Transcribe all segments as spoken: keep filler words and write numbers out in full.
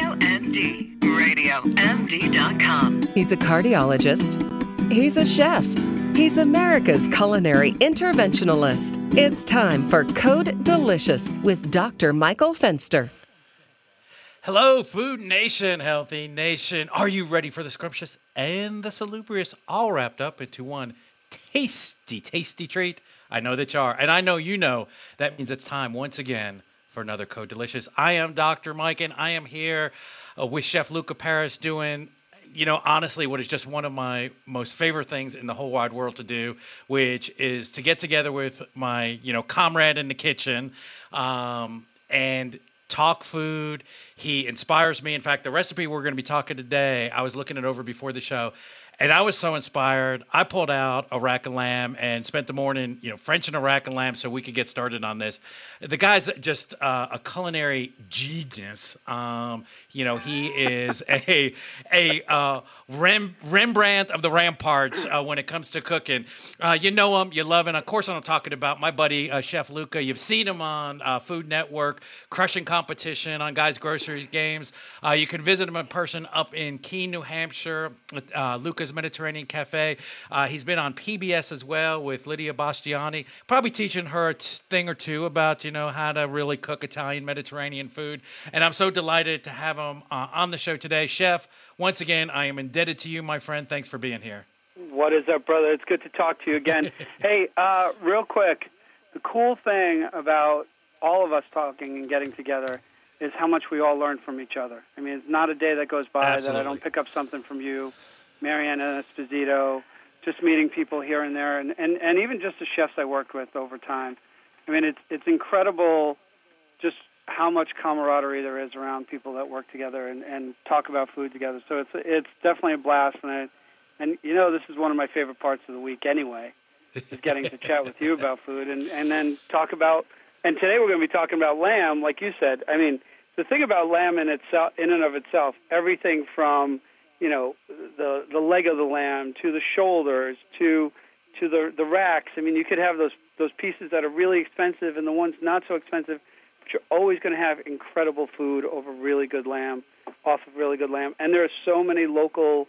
W N D, radio N D dot com. He's a cardiologist. He's a chef. He's America's culinary interventionalist. It's time for Code Delicious with Doctor Michael Fenster. Hello, Food Nation, Healthy Nation. Are you ready for the scrumptious and the salubrious, all wrapped up into one tasty, tasty treat? I know that you are, and I know you know. That means it's time once again for another Code Delicious. I am Doctor Mike, and I am here uh, with Chef Luca Paris doing, you know, honestly, what is just one of my most favorite things in the whole wide world to do, which is to get together with my, you know, comrade in the kitchen um, and talk food. He inspires me. In fact, the recipe we're going to be talking today, I was looking it over before the show, and I was so inspired. I pulled out a rack of lamb and spent the morning, you know, Frenching a rack of lamb so we could get started on this. The guy's just uh, a culinary genius. Um, you know, he is a a uh, Rem- Rembrandt of the Ramparts uh, when it comes to cooking. Uh, you know him, you love him. Of course, I'm talking about my buddy uh, Chef Luca. You've seen him on uh, Food Network, crushing competition on Guys Grocery Games. Uh, you can visit him in person up in Keene, New Hampshire, at uh, Luca's Mediterranean Cafe. Uh, he's been on P B S as well with Lydia Bastiani, probably teaching her a t- thing or two about, you know, how to really cook Italian Mediterranean food. And I'm so delighted to have him uh, on the show today. Chef, once again, I am indebted to you, my friend. Thanks for being here. What is up, brother? It's good to talk to you again. Hey, uh, real quick, the cool thing about all of us talking and getting together is how much we all learn from each other. I mean, it's not a day that goes by Absolutely. that I don't pick up something from you, Mariana Esposito, just meeting people here and there, and, and, and even just the chefs I worked with over time. I mean, it's it's incredible just how much camaraderie there is around people that work together and, and talk about food together. So it's it's definitely a blast, and I, and you know, this is one of my favorite parts of the week anyway, is getting to chat with you about food and, and then talk about. And today we're going to be talking about lamb, like you said. I mean, the thing about lamb in itself, in and of itself, everything from, you know, the the leg of the lamb to the shoulders to to the the racks. I mean, you could have those those pieces that are really expensive and the ones not so expensive, but you're always going to have incredible food over really good lamb, off of really good lamb. And there are so many local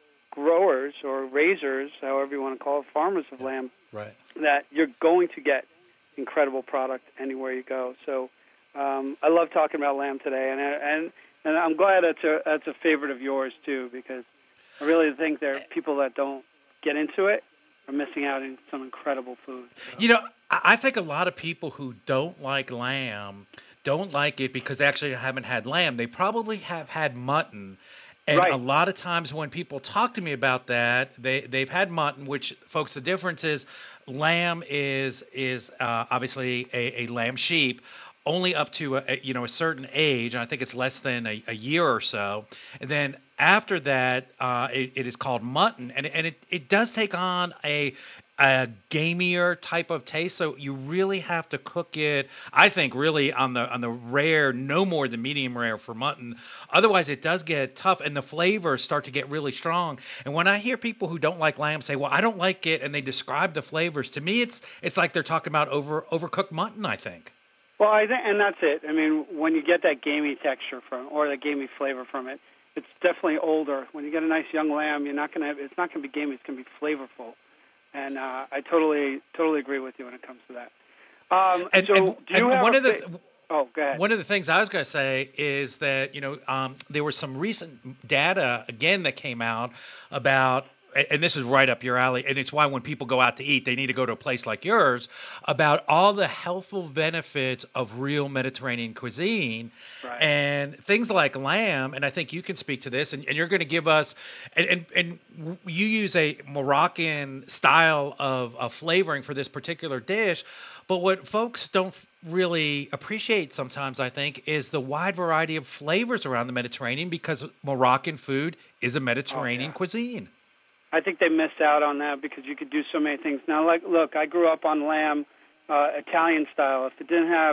growers or raisers, however you want to call it, farmers of lamb, Right. that you're going to get incredible product anywhere you go. So um, I love talking about lamb today, and and and I'm glad that's a that's a favorite of yours too, because I really think there are people that don't get into it are missing out on some incredible food. So. You know, I I think a lot of people who don't like lamb don't like it because they actually haven't had lamb. They probably have had mutton. And Right. a lot of times when people talk to me about that, they, they've had mutton, which, folks, the difference is lamb is is uh, obviously a, a lamb sheep only up to a, a, you know, a certain age, and I think it's less than a, a year or so. And then after that, uh, it, it is called mutton, and, and it, it does take on a a gamier type of taste. So you really have to cook it, I think, really on the on the rare, no more than medium rare for mutton. Otherwise, it does get tough, and the flavors start to get really strong. And when I hear people who don't like lamb say, "Well, I don't like it," and they describe the flavors, to me, it's it's like they're talking about over overcooked mutton, I think. Well, I think, and that's it. I mean, when you get that gamey texture from, or the gamey flavor from it, it's definitely older. When you get a nice young lamb, you're not gonna have, it's not gonna be gamey. It's gonna be flavorful. And uh, I totally, totally agree with you when it comes to that. Um, And, so, and, do you and have one a of the fa- oh, go ahead. One of the things I was going to say is that, you know, um, there was some recent data, again, that came out about, and this is right up your alley, and it's why when people go out to eat, they need to go to a place like yours, about all the healthful benefits of real Mediterranean cuisine. Right. And things like lamb, and I think you can speak to this, and, and you're going to give us, and, and, and you use a Moroccan style of, of flavoring for this particular dish, but what folks don't really appreciate sometimes, I think, is the wide variety of flavors around the Mediterranean, because Moroccan food is a Mediterranean Oh, yeah. cuisine. I think they missed out on that because you could do so many things. Now, like, look, I grew up on lamb uh, Italian style. If it didn't have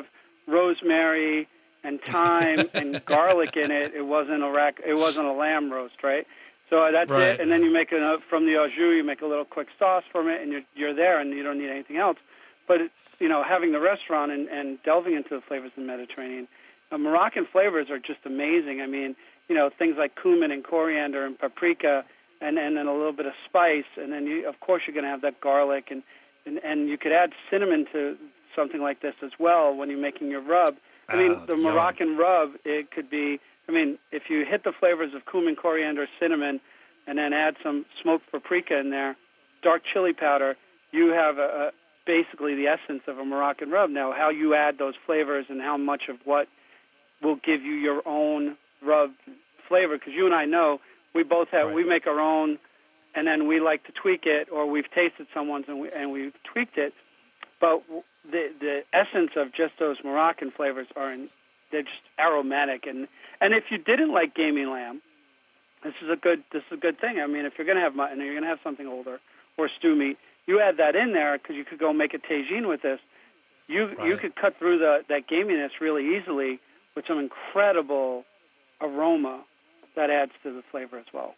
rosemary and thyme and garlic in it, it wasn't a rack. It wasn't a lamb roast, right? So that's Right. it. And then you make it from the au jus. You make a little quick sauce from it, and you're you're there, and you don't need anything else. But it, you know, having the restaurant and, and delving into the flavors of the Mediterranean, uh, Moroccan flavors are just amazing. I mean, you know, things like cumin and coriander and paprika, and, and then a little bit of spice, and then you, of course you're going to have that garlic, and, and and you could add cinnamon to something like this as well when you're making your rub. I mean, Ah, the yum. Moroccan rub, it could be, I mean, if you hit the flavors of cumin, coriander, cinnamon, and then add some smoked paprika in there, dark chili powder, you have a, a, basically the essence of a Moroccan rub. Now, how you add those flavors and how much of what will give you your own rub flavor, because you and I know we both have, Right. we make our own, and then we like to tweak it, or we've tasted someone's and, we, and we've tweaked it. But the the essence of just those Moroccan flavors are in, they're just aromatic, and and if you didn't like gamey lamb, this is a good this is a good thing. I mean, if you're going to have mutton or you're going to have something older or stew meat, you add that in there because you could go make a tagine with this. You Right. you could cut through the that gaminess really easily with some incredible aroma that adds to the flavor as well.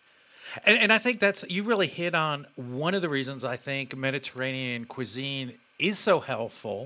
And, and I think that's, you really hit on one of the reasons I think Mediterranean cuisine is so helpful,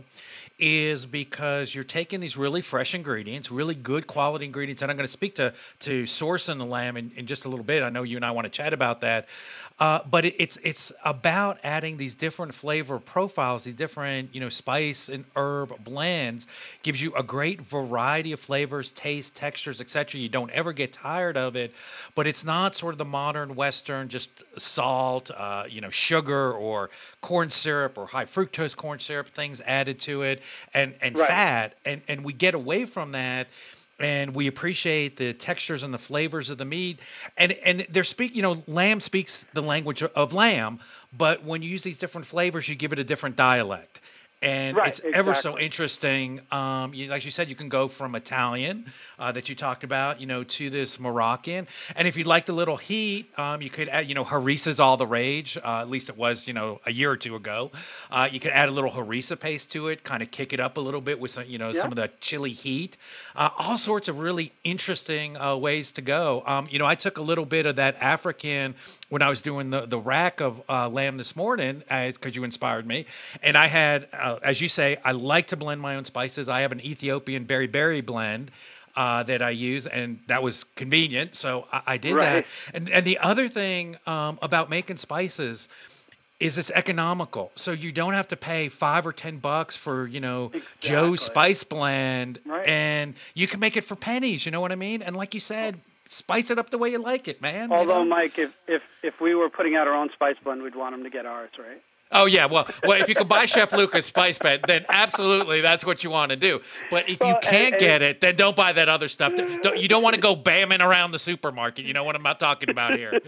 is because you're taking these really fresh ingredients, really good quality ingredients. And I'm going to speak to, to sourcing the lamb in, in just a little bit. I know you and I want to chat about that. Uh, but it, it's it's about adding these different flavor profiles, these different, you know, spice and herb blends, gives you a great variety of flavors, taste, textures, et cetera. You don't ever get tired of it, but it's not sort of the modern Western, just salt, uh, you know, sugar or corn syrup or high fructose corn syrup, things added to it, and, and Right. fat. And, and we get away from that. And we appreciate the textures and the flavors of the meat. And and they're speak, you know, lamb speaks the language of lamb, but when you use these different flavors, you give it a different dialect. And Right, it's ever so exactly. interesting. Um, you, like you said, you can go from Italian uh, that you talked about, you know, to this Moroccan. And if you like the little heat, um, you could add, you know, harisa's all the rage. Uh, at least it was, you know, a year or two ago. Uh, you could add a little harissa paste to it, kind of kick it up a little bit with some, you know, Yeah. some of the chili heat. Uh, all sorts of really interesting uh, ways to go. Um, you know, I took a little bit of that African when I was doing the, the rack of uh, lamb this morning, because you inspired me. And I had, uh, as you say, I like to blend my own spices. I have an Ethiopian berry-berry blend uh, that I use, and that was convenient. So I, I did Right. that. And, and the other thing um, about making spices is it's economical. So you don't have to pay five or ten bucks for, you know, Joe's Exactly. Spice Blend, Right. and you can make it for pennies. You know what I mean? And like you said, spice it up the way you like it, man. you Although, know? Mike, if, if if we were putting out our own spice blend, we'd want them to get ours, right? Oh yeah, well, well, if you could buy Chef Luca's Spice Blend, then absolutely that's what you want to do. But if you Well, and- can't and- get it, then don't buy that other stuff. Don't, you don't want to go bamming around the supermarket. You know what I'm not talking about here.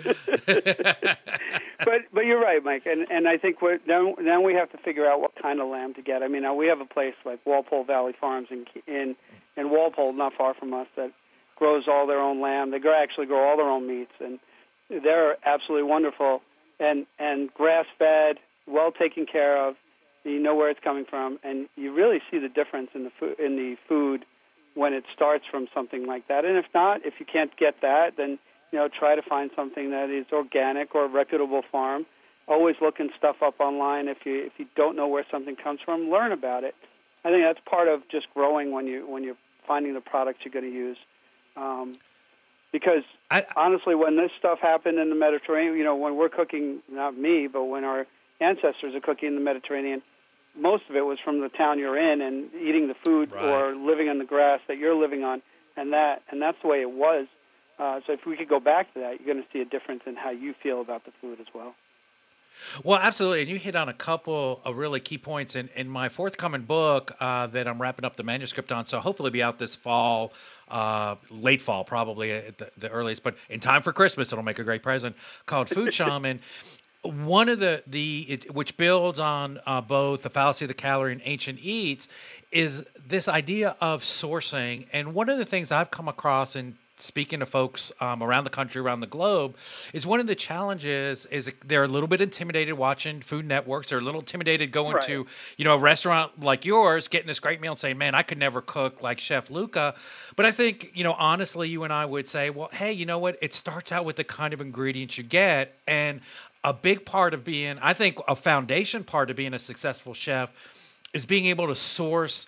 But but you're right, Mike, and and I think we're, then then we have to figure out what kind of lamb to get. I mean, now we have a place like Walpole Valley Farms in in in Walpole, not far from us, that grows all their own lamb. They grow, actually grow all their own meats, and they're absolutely wonderful and and grass fed, well taken care of. You know where it's coming from, and you really see the difference in the food in the food when it starts from something like that. And if not, if you can't get that, then you know, try to find something that is organic or a reputable farm. Always looking stuff up online. If you if you don't know where something comes from, learn about it. I think that's part of just growing when you when you're finding the products you're going to use. Um, because I, honestly, when this stuff happened in the Mediterranean, you know, when we're cooking, not me, but when our ancestors are cooking in the Mediterranean, most of it was from the town you're in and eating the food Right. or living on the grass that you're living on, and that and that's the way it was. Uh, so if we could go back to that, you're going to see a difference in how you feel about the food as well. Well, absolutely. And you hit on a couple of really key points in, in my forthcoming book uh, that I'm wrapping up the manuscript on. So hopefully be out this fall, uh, late fall, probably at the, the earliest, but in time for Christmas, it'll make a great present, called Food Shaman. One of the, the it, which builds on uh, both the fallacy of the calorie and ancient eats, is this idea of sourcing. And one of the things I've come across in speaking to folks um, around the country, around the globe, is one of the challenges is they're a little bit intimidated watching food networks. They're a little intimidated going Right. to, you know, a restaurant like yours, getting this great meal and saying, man, I could never cook like Chef Luca. But I think, you know, honestly, you and I would say, well, hey, you know what? It starts out with the kind of ingredients you get. And a big part of being, I think a foundation part of being a successful chef is being able to source,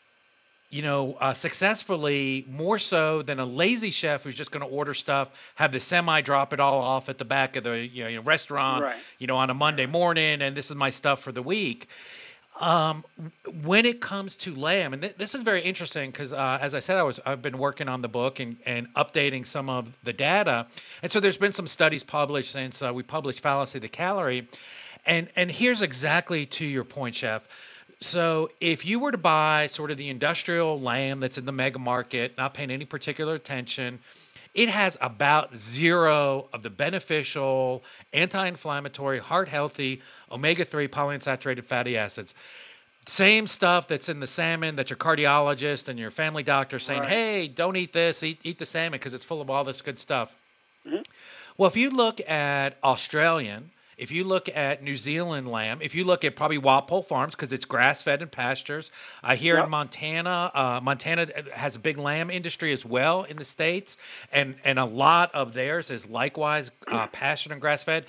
you know, uh, successfully, more so than a lazy chef who's just going to order stuff, have the semi drop it all off at the back of the you know, you know, restaurant, Right. you know, on a Monday morning, and this is my stuff for the week. Um, when it comes to lamb, and th- this is very interesting because, uh, as I said, I was I've been working on the book and, and updating some of the data, and so there's been some studies published since uh, we published Fallacy of the Calorie, and and here's exactly to your point, Chef. So if you were to buy sort of the industrial lamb that's in the mega market, not paying any particular attention, it has about zero of the beneficial, anti-inflammatory, heart-healthy, omega three polyunsaturated fatty acids. Same stuff that's in the salmon that your cardiologist and your family doctor saying, Right. hey, don't eat this, eat, eat the salmon because it's full of all this good stuff. Mhm. Well, if you look at Australian, if you look at New Zealand lamb, if you look at probably Walpole Farms because it's grass-fed and pastures. Uh, here Yep. in Montana, uh, Montana has a big lamb industry as well in the States, and and a lot of theirs is likewise uh, pastured and grass-fed.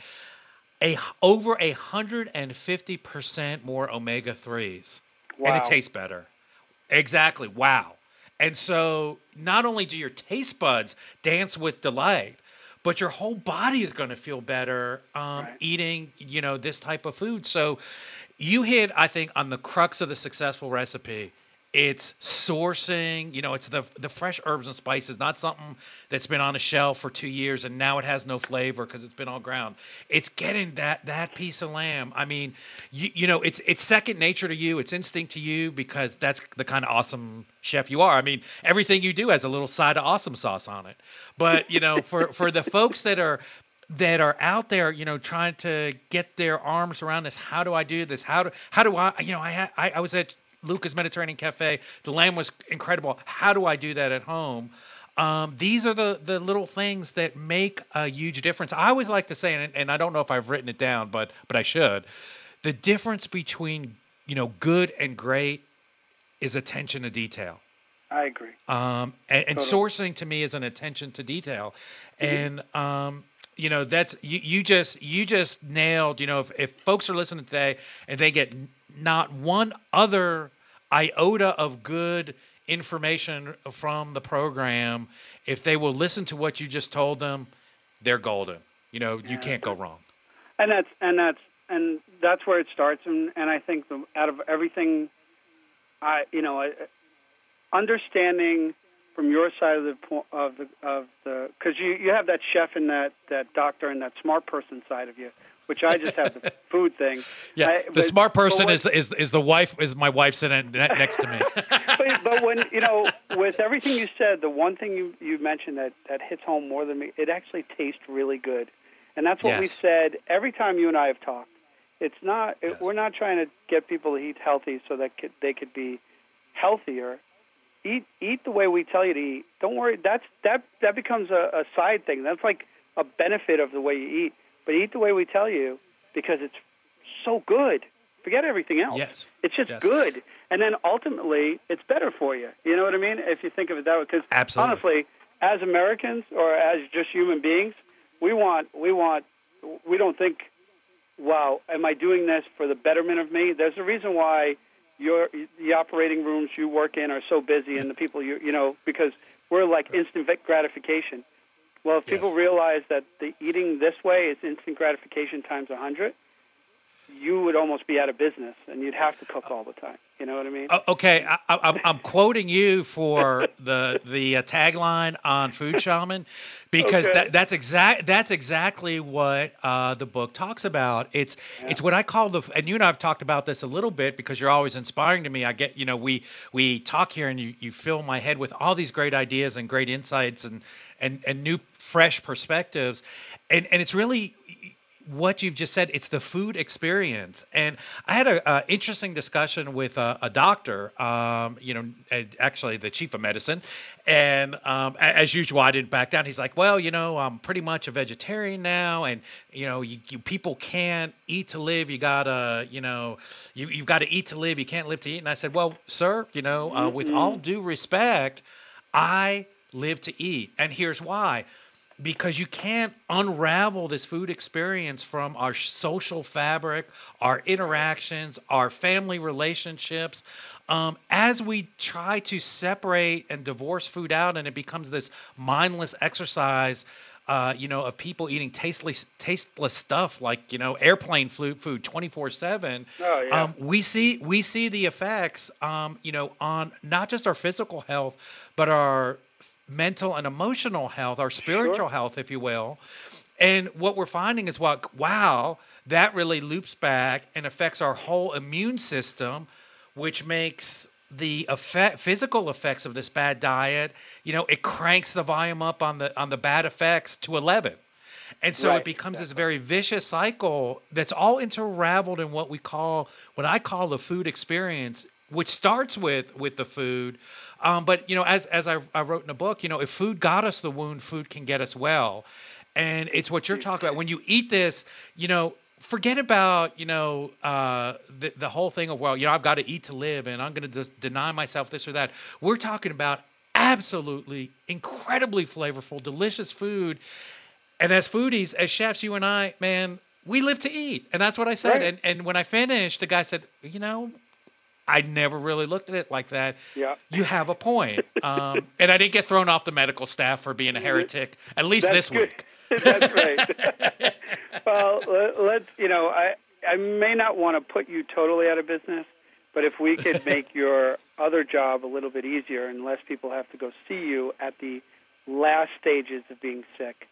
A over a hundred and fifty percent more omega threes, and Wow. it tastes better. Exactly. Wow. And so not only do your taste buds dance with delight, but your whole body is going to feel better um, Right. eating, you know, this type of food. So you hit, I think, on the crux of the successful recipe. It's sourcing, you know, it's the the fresh herbs and spices, not something that's been on a shelf for two years and now it has no flavor because it's been all ground. It's getting that that piece of lamb. I mean, you, you know, it's it's second nature to you. It's instinct to you because that's the kind of awesome chef you are. I mean, everything you do has a little side of awesome sauce on it. But, you know, for for the folks that are that are out there, you know, trying to get their arms around this, how do I do this? How do how do I, you know, I had I, I was at Luca's Mediterranean Cafe. The lamb was incredible. How do I do that at home? Um, these are the, the little things that make a huge difference. I always like to say, and, and I don't know if I've written it down, but but I should. The difference between, you know, good and great is attention to detail. I agree. Um, and, and Totally. sourcing to me is an attention to detail. And um, you know, that's you, you just you just nailed, you know, if, if folks are listening today and they get n- not one other iota of good information from the program, if they will listen to what you just told them, they're golden. You know, you Yeah. can't go wrong. And that's and that's and that's where it starts. And, and I think the, out of everything, I you know, I, understanding from your side of the po- of the of the because you you have that chef and that that doctor and that smart person side of you, which I just have the food thing. Yeah, I- the but- smart person but is is is the wife is my wife sitting ne- next to me. but, but when you know, with everything you said, the one thing you you mentioned that that hits home more than me, it actually tastes really good, and that's what we Yes. said every time you and I have talked. It's not it, Yes. we're not trying to get people to eat healthy so that could, they could be healthier. Eat eat the way we tell you to eat. Don't worry. That's that that becomes a, a side thing. That's like a benefit of the way you eat. But eat the way we tell you because it's so good. Forget everything else. Yes. It's just Yes. good. And then ultimately, it's better for you. You know what I mean? If you think of it that way. Because Absolutely. honestly, as Americans or as just human beings, we want, we want, we don't think, wow, am I doing this for the betterment of me? There's a reason why your the operating rooms you work in are so busy and the people you, you know, because we're like instant gratification. Well, if people Yes. realize that the eating this way is instant gratification times a hundred, you would almost be out of business, and you'd have to cook all the time. You know what I mean? O- Okay, I, I, I'm I'm quoting you for the the uh, tagline on Food Shaman, because Okay. that that's exact that's exactly what uh, the book talks about. It's it's what I call the and you and I have talked about this a little bit because you're always inspiring to me. I get you know we we talk here and you you fill my head with all these great ideas and great insights and and and new fresh perspectives, and and it's really what you've just said. It's the food experience. And I had a, a interesting discussion with a, a doctor, um, you know, and actually the chief of medicine. And um, a- as usual, I didn't back down. He's like, well, you know, I'm pretty much a vegetarian now. And, you know, you, you people can't eat to live. You gotta, you know, you, you've got to eat to live. You can't live to eat. And I said, well, sir, you know, uh, with all due respect, I live to eat. And here's why. because you can't unravel this food experience from our social fabric, our interactions, our family relationships. Um, as we try to separate and divorce food out, and it becomes this mindless exercise, uh, you know, of people eating tasteless, tasteless stuff like, you know, airplane food, food twenty-four seven. Oh, yeah. Um, we see we see the effects, um, you know, on not just our physical health, but our mental and emotional health, our spiritual Sure. health, if you will. And what we're finding is what, wow, that really loops back and affects our whole immune system, which makes the effect, physical effects of this bad diet, you know, it cranks the volume up on the on the bad effects to eleven. And so Right, it becomes this exactly. very vicious cycle that's all interraveled in what we call, what I call the food experience, which starts with with the food. Um, but, you know, as as I, I wrote in the book, you know, if food got us the wound, food can get us well. And it's what you're talking about. When you eat this, you know, forget about, you know, uh, the, the whole thing of, well, you know, I've got to eat to live and I'm going to just deny myself this or that. We're talking about absolutely incredibly flavorful, delicious food. And as foodies, as chefs, you and I, man, we live to eat. And that's what I said. Right. And and when I finished, the guy said, you know, I never really looked at it like that. Yeah. You have a point. Um, and I didn't get thrown off the medical staff for being a heretic, at least That's this good. week. That's right. Well, let- let's, you know, I, I may not want to put you totally out of business, but if we could make your other job a little bit easier and less people have to go see you at the last stages of being sick,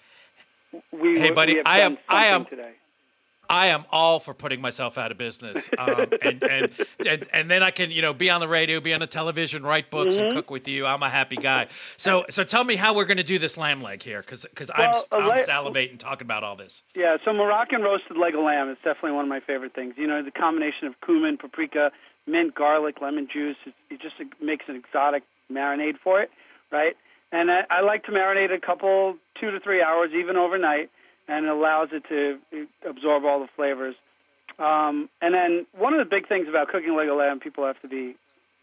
we, Hey, buddy, we have I done am- I am- something today. I am all for putting myself out of business, um, and, and and and then I can, you know, be on the radio, be on the television, write books, Mm-hmm. and cook with you. I'm a happy guy. So so tell me how we're going to do this lamb leg here, because because Well, a I'm, I'm la- salivating talking about all this. Yeah, so Moroccan roasted leg of lamb is definitely one of my favorite things. You know, the combination of cumin, paprika, mint, garlic, lemon juice, it, it just makes an exotic marinade for it, right? And I, I like to marinate a couple, two to three hours, even overnight, and it allows it to absorb all the flavors. Um, and then one of the big things about cooking leg of lamb, people have to be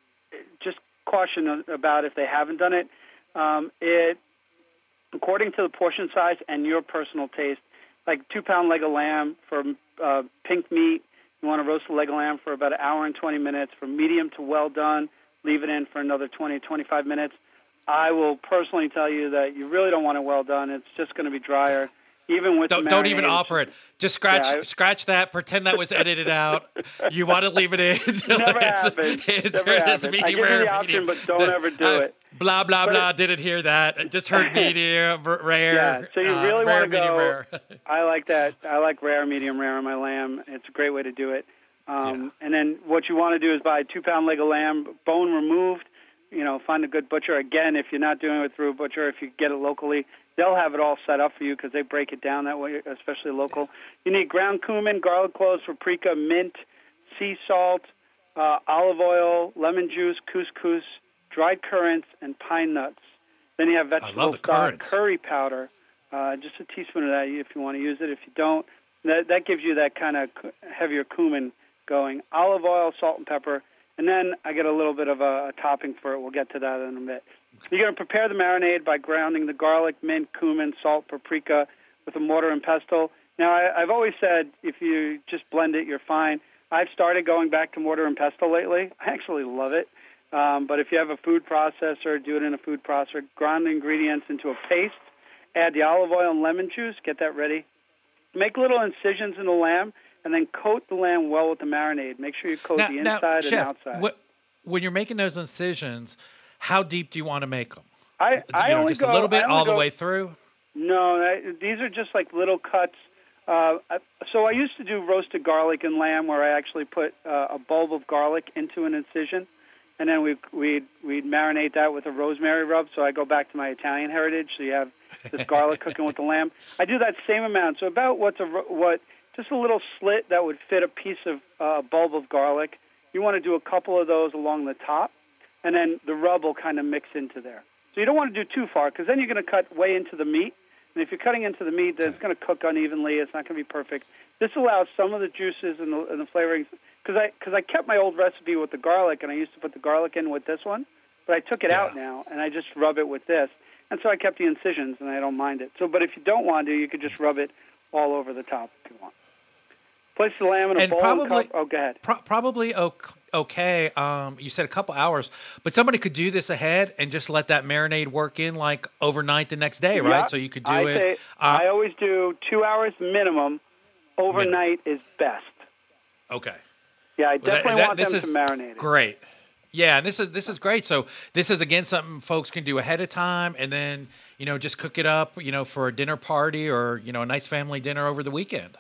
just caution about if they haven't done it. Um, it, according to the portion size and your personal taste, like two-pound leg of lamb for uh, pink meat, you want to roast the leg of lamb for about an hour and twenty minutes. For medium to well done, leave it in for another twenty, twenty-five minutes. I will personally tell you that you really don't want it well done. It's just going to be drier. Even with Don't, the don't even marinade, offer it. Just scratch Yeah, I- scratch that. Pretend that was edited out. You want to leave it in. Never It's- happened. It's, Never it's happened. I medium give you rare, the option, medium- but don't the- ever do uh, it. Blah blah But blah. it- Didn't hear that. I just heard medium r- rare. Yeah, so you uh, really rare, want to medium go. rare. I like that. I like rare, medium rare on my lamb. It's a great way to do it. Um, And then what you want to do is buy a two-pound leg of lamb, bone removed. You know, find a good butcher. Again, if you're not doing it through a butcher, if you get it locally, they'll have it all set up for you because they break it down that way, especially local. You need ground cumin, garlic cloves, paprika, mint, sea salt, uh, olive oil, lemon juice, couscous, dried currants, and pine nuts. Then you have vegetable the stock, currants. curry powder, uh, just a teaspoon of that if you want to use it. If you don't, that, that gives you that kind of heavier cumin going. Olive oil, salt, and pepper. And then I get a little bit of a, a topping for it. We'll get to that in a bit. You're going to prepare the marinade by grounding the garlic, mint, cumin, salt, paprika with a mortar and pestle. Now, I, I've always said if you just blend it, you're fine. I've started going back to mortar and pestle lately. I actually love it. Um, but if you have a food processor, do it in a food processor. Grind the ingredients into a paste. Add the olive oil and lemon juice. Get that ready. Make little incisions in the lamb, and then coat the lamb well with the marinade. Make sure you coat now, the now, inside chef, and outside. What, when you're making those incisions, how deep do you want to make them? I, You I know, only just go a little bit I only all the go- way through. No, I, these are just like little cuts. Uh, I- so I used to do roasted garlic and lamb, where I actually put uh, a bulb of garlic into an incision, and then we we'd we'd marinate that with a rosemary rub. So I go back to my Italian heritage. So you have this garlic cooking with the lamb. I do that same amount. So about what's a ro- what just a little slit that would fit a piece of uh, bulb of garlic. You want to do a couple of those along the top, and then the rub will kind of mix into there. So you don't want to do too far, because then you're going to cut way into the meat. And if you're cutting into the meat, then it's going to cook unevenly. It's not going to be perfect. This allows some of the juices and the, and the flavorings, because I, cause I kept my old recipe with the garlic, and I used to put the garlic in with this one, but I took it Yeah. out now, and I just rub it with this. And so I kept the incisions, and I don't mind it. So, but if you don't want to, you could just rub it all over the top if you want. Place the lamb in a And bowl probably, and cup. Oh, go ahead. Pro- probably okay. Um, you said a couple hours, but somebody could do this ahead and just let that marinade work in like overnight the next day, right? Yeah, So you could do I it. Say, uh, I always do two hours minimum. Overnight minimum. Is best. Okay. Yeah, I Well, definitely that, that, want this them is to marinate it. Great. Yeah, and this is this is great. So this is again something folks can do ahead of time, and then you know just cook it up, you know, for a dinner party or you know a nice family dinner over the weekend.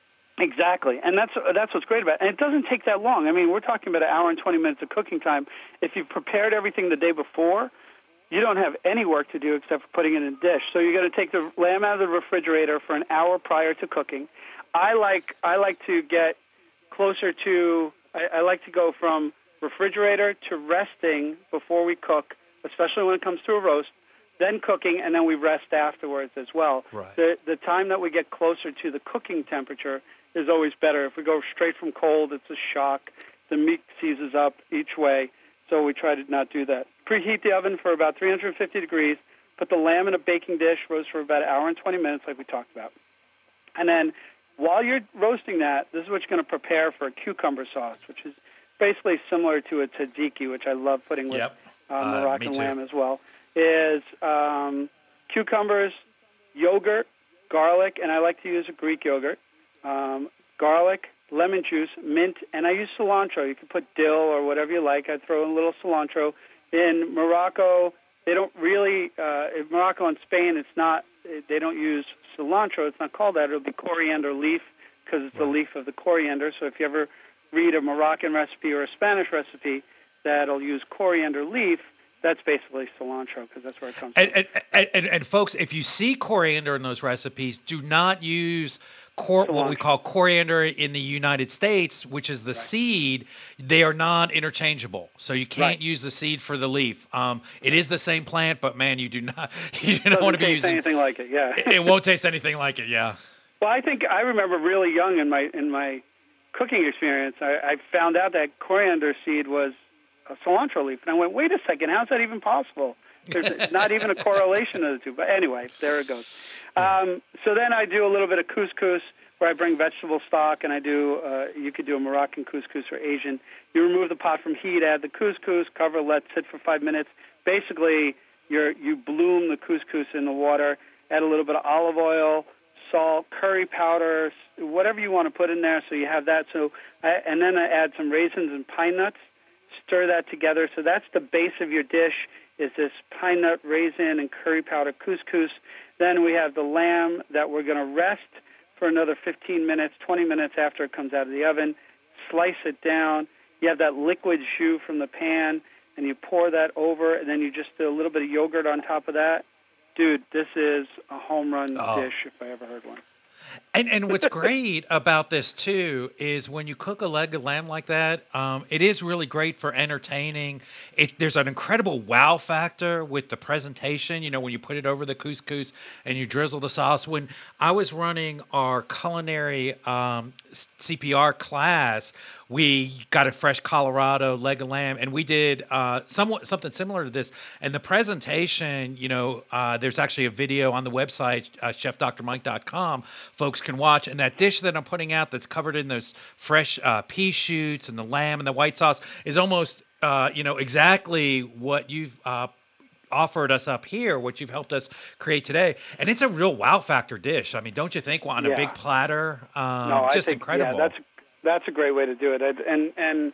Exactly, and that's that's what's great about it. And it doesn't take that long. I mean, we're talking about an hour and twenty minutes of cooking time. If you've prepared everything the day before, you don't have any work to do except for putting it in a dish. So you're going to take the lamb out of the refrigerator for an hour prior to cooking. I like I like to get closer to. I, I like to go from refrigerator to resting before we cook, especially when it comes to a roast. Then cooking, and then we rest afterwards as well. Right. The the time that we get closer to the cooking temperature is always better. If we go straight from cold, it's a shock. The meat seizes up each way, so we try to not do that. Preheat the oven for about three hundred fifty degrees. Put the lamb in a baking dish, roast for about an hour and twenty minutes like we talked about. And then while you're roasting that, this is what you're going to prepare for a cucumber sauce, which is basically similar to a tzatziki, which I love putting with Yep. uh, Uh, Moroccan me too. lamb as well, is um, cucumbers, yogurt, garlic, and I like to use a Greek yogurt, um, garlic, lemon juice, mint, and I use cilantro. You can put dill or whatever you like. I throw in a little cilantro. In Morocco, they don't really, uh, in Morocco and Spain, it's not, they don't use cilantro. It's not called that. It'll be coriander leaf because it's Right. the leaf of the coriander. So if you ever read a Moroccan recipe or a Spanish recipe that'll use coriander leaf, that's basically cilantro because that's where it comes And, from. and, and, and folks, if you see coriander in those recipes, do not use cor- what we Cilantro. call coriander in the United States, which is the Right. seed. They are not interchangeable, so you can't Right. use the seed for the leaf. Um, it is the same plant, but man, you do not you don't Doesn't want to be taste using. anything like it, yeah. It won't taste anything like it. Yeah. Well, I think I remember really young in my in my cooking experience, I, I found out that coriander seed was a cilantro leaf, and I went, "Wait a second, how's that even possible?" There's not even a correlation of the two. But anyway, there it goes. Um, so then I do a little bit of couscous, where I bring vegetable stock, and I do. Uh, you could do a Moroccan couscous or Asian. You remove the pot from heat, add the couscous, cover, let sit for five minutes. Basically, you're you bloom the couscous in the water. Add a little bit of olive oil, salt, curry powder, whatever you want to put in there, so you have that. So, I, and then I add some raisins and pine nuts. Stir that together. So that's the base of your dish. Is this pine nut, raisin, and curry powder couscous. Then we have the lamb that we're going to rest for another fifteen minutes, twenty minutes after it comes out of the oven. Slice it down. You have that liquid jus from the pan, and you pour that over, and then you just do a little bit of yogurt on top of that. Dude, this is a home run Oh. dish if I ever heard one. And and what's great about this too is when you cook a leg of lamb like that, um, it is really great for entertaining. It there's an incredible wow factor with the presentation. You know, when you put it over the couscous and you drizzle the sauce. When I was running our culinary um, C P R class, we got a fresh Colorado leg of lamb, and we did uh, somewhat something similar to this. And the presentation, you know, uh, there's actually a video on the website, uh, chef dr mike dot com. Folks can watch. And that dish that I'm putting out that's covered in those fresh uh, pea shoots and the lamb and the white sauce is almost, uh, you know, exactly what you've uh, offered us up here, what you've helped us create today. And it's a real wow factor dish. I mean, don't you think? On a Yeah. big platter. Um, No, I just think, incredible. Yeah, that's that's a great way to do it. And and, and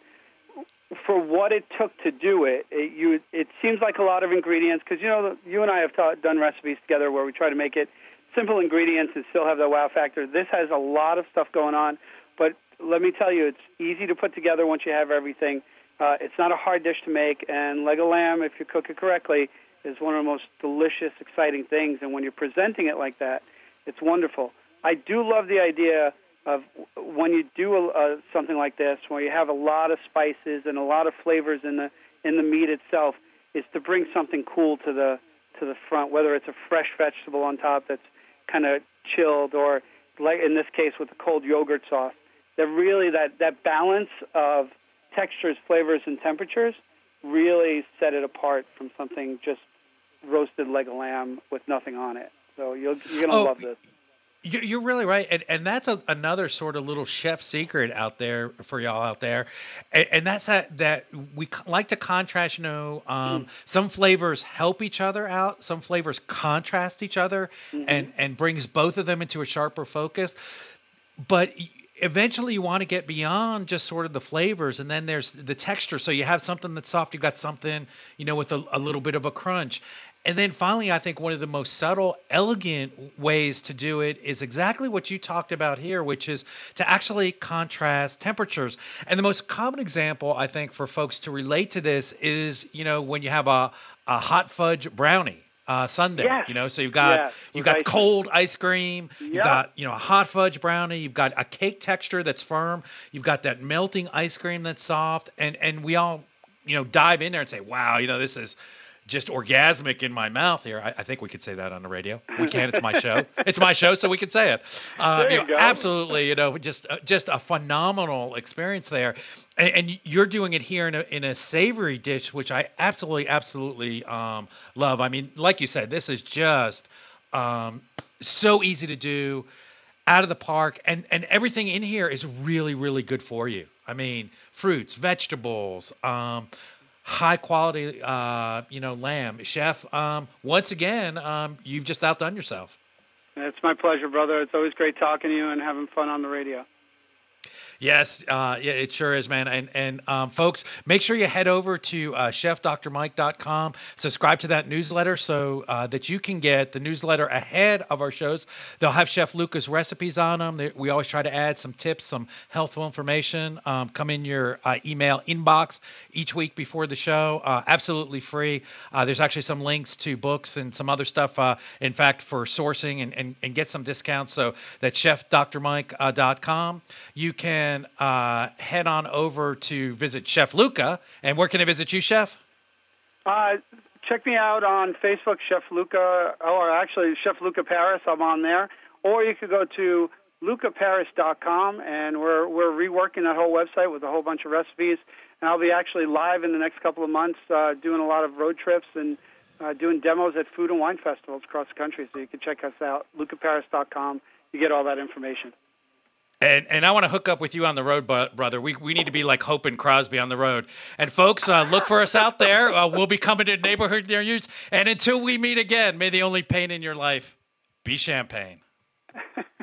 for what it took to do it, it you it seems like a lot of ingredients because you know you and I have taught, done recipes together where we try to make it simple ingredients and still have the wow factor. This has a lot of stuff going on, but let me tell you, it's easy to put together once you have everything. Uh, it's not a hard dish to make, and leg of lamb, if you cook it correctly, is one of the most delicious, exciting things. And when you're presenting it like that, it's wonderful. I do love the idea of when you do a, uh, something like this, where you have a lot of spices and a lot of flavors in the in the meat itself, is to bring something cool to the to the front, whether it's a fresh vegetable on top that's kind of chilled, or like in this case with the cold yogurt sauce. That really that that balance of textures, flavors, and temperatures really set it apart from something just roasted leg of lamb with nothing on it. So you'll, you're gonna Oh, love this. You- You're really right, and and that's a, another sort of little chef secret out there for y'all out there, and, and that's that that we c- like to contrast. You know, um, some flavors help each other out, some flavors contrast each other, and and brings both of them into a sharper focus. But y- eventually, you want to get beyond just sort of the flavors, and then there's the texture. So you have something that's soft, you've got something, you know, with a, a little bit of a crunch. And then finally, I think one of the most subtle, elegant ways to do it is exactly what you talked about here, which is to actually contrast temperatures. And the most common example, I think, for folks to relate to this is, you know, when you have a, a hot fudge brownie. Uh, sundae, Yes. you know, so you've got Yes, you've with got ice cream. cold ice cream, you've Yeah. got you know a hot fudge brownie, you've got a cake texture that's firm, you've got that melting ice cream that's soft, and and we all you know dive in there and say, wow, you know this is just orgasmic in my mouth here. I, I think we could say that on the radio. We can. It's my show. It's my show, so we can say it. Uh, There you know, go. Absolutely. You know, just uh, just a phenomenal experience there, and, and you're doing it here in a in a savory dish, which I absolutely absolutely um, love. I mean, like you said, this is just um, so easy to do, out of the park, and and everything in here is really really good for you. I mean, fruits, vegetables, um, high quality, uh, you know, lamb. Chef, um, once again, um, you've just outdone yourself. It's my pleasure, brother. It's always great talking to you and having fun on the radio. Yes, uh, yeah, it sure is, man. And and um, folks, make sure you head over to uh, chef dr mike dot com, subscribe to that newsletter so uh, that you can get the newsletter ahead of our shows. They'll have Chef Luca's recipes on them. They, we always try to add some tips, some helpful information. Um, come in your uh, email inbox each week before the show. Uh, absolutely free. Uh, there's actually some links to books and some other stuff, uh, in fact, for sourcing and, and, and get some discounts. So that's chef dr mike dot com. You can uh, head on over to visit Chef Luca. And where can I visit you, Chef? Uh, check me out on Facebook, Chef Luca, or actually Chef Luca Paris. I'm on there. Or you could go to luca paris dot com, and we're we're reworking that whole website with a whole bunch of recipes. And I'll be actually live in the next couple of months uh, doing a lot of road trips and uh, doing demos at food and wine festivals across the country. So you can check us out, luca paris dot com. You get all that information. And and I want to hook up with you on the road, bu- brother. We we need to be like Hope and Crosby on the road. And folks, uh, look for us out there. Uh, we'll be coming to a neighborhood near you. And until we meet again, may the only pain in your life be champagne.